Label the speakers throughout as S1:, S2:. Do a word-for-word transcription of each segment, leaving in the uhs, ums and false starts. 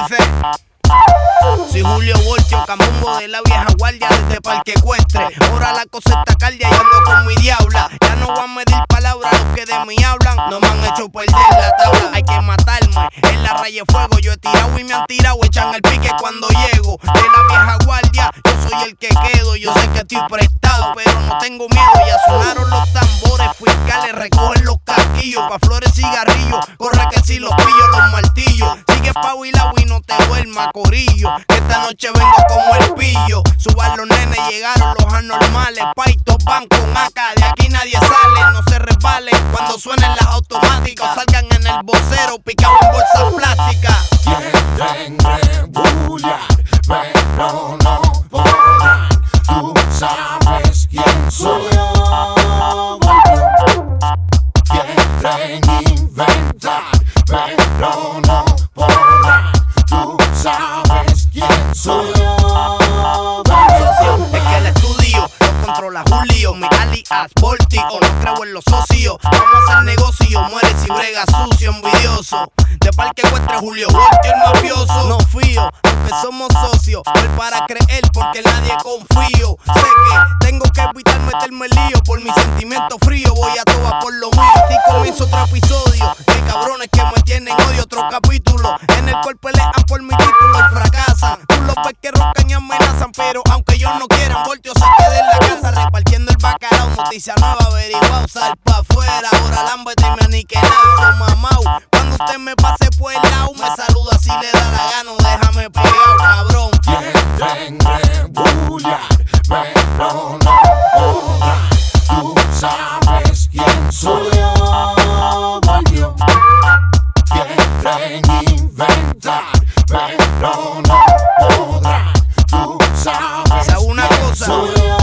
S1: dice: soy Julio Voltio, Camumbo de la vieja guardia desde Parque Ecuestre. Ahora la cosa está caldia y ando con mi diabla. Ya no voy a medir palabras, los que de mí hablan no me han hecho perder la tabla. Hay que matarme, en la raya de fuego yo he tirado y me han tirado, echan el pique cuando llego. De la vieja guardia, yo soy el que quedo. Yo sé que estoy prestado, pero no tengo miedo. Ya sonaron los tambores, fiscales recogen los casquillos. Pa' flores, cigarrillos, corre que si los pillo los martillos. Sigue pavilao y no te duermas, corillo, que esta noche vengo como el pillo. Suban los nenes, llegaron los anormales. Paitos van con acá, de aquí nadie sale. No se resbalen cuando suenen las automáticas. Salgan en el vocero, picado en bolsas plásticas.
S2: Quieren rebullar, pero no podrán. Tú sabes quién soy yo. Quieren inventar, pero no podrán. Tú sabes quién soy yo.
S1: Socio, es que el estudio lo controla Julio, mi alias Volti, o no creo en los socios. Vamos a hacer negocio, muere si brega sucio, envidioso. De Parque Ecuestre, Julio Volti, el mafioso. No fío, aunque somos socios, hoy para creer porque en nadie confío. Sé que tengo que evitar meterme en lío, por mis sentimientos fríos voy a todas por lo mío. Y comienzo otro episodio de cabrones que me tienen odio, otro capítulo en el cual pelean por mi título y fracasan. Tú los ves que roncan y amenazan, pero aunque ellos no quieran, Voltio se queda en la casa repartiendo el bacalao. Noticia nueva, averiguado, sal pa' afuera. Ahora lámbete y me aniquilao, so mamau. Cuando usted me pase por el lado, me saluda si le da la gana, déjame pegado, cabrón.
S2: Quieren rebullar, pero no podrán. Tú sabes quién soy yo. Volvió. Quieren inventar, pero no podrán. Tú sabes
S1: ¿Sabes una cosa?
S2: soy yo.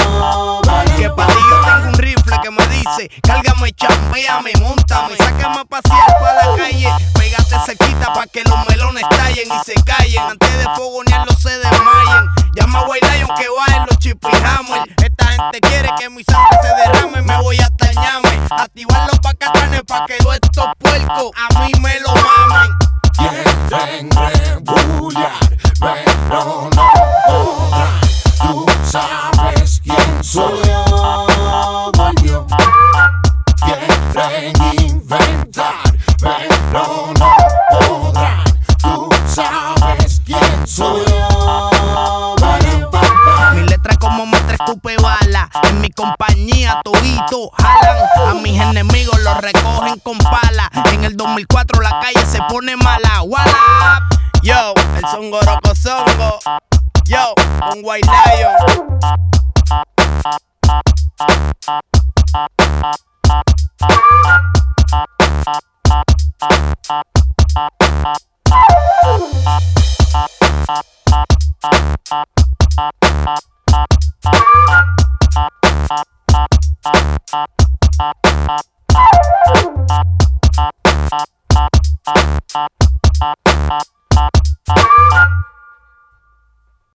S1: Que para ti yo tengo un rifle que me dice: cárgame, chambeame, montame, sácame a pasear pa' la calle. Pégate cerquita pa' que los melones tallen y se callen. Antes de fogonearlo se desmayen. Llama a White Lion que bajen los Chipihammer. Esta gente quiere que mi sangre se derrame. Me voy hasta el ñame, activar los pacatanes pa' que todos estos puercos a mí me lo mamen.
S2: Quieren rebullar, pero no podrán. Tú sabes quién soy yo. Volvió. Quieren inventar, pero no podrán. Tú sabes quién soy yo.
S1: Mi letra como me escupe bala. En mi compañía todito jalan. A mis enemigos los recogen con pala. En el dos mil cuatro la calle se pone mala. Walla. Yo, el Songoroco Songo. Yo, con White Lion.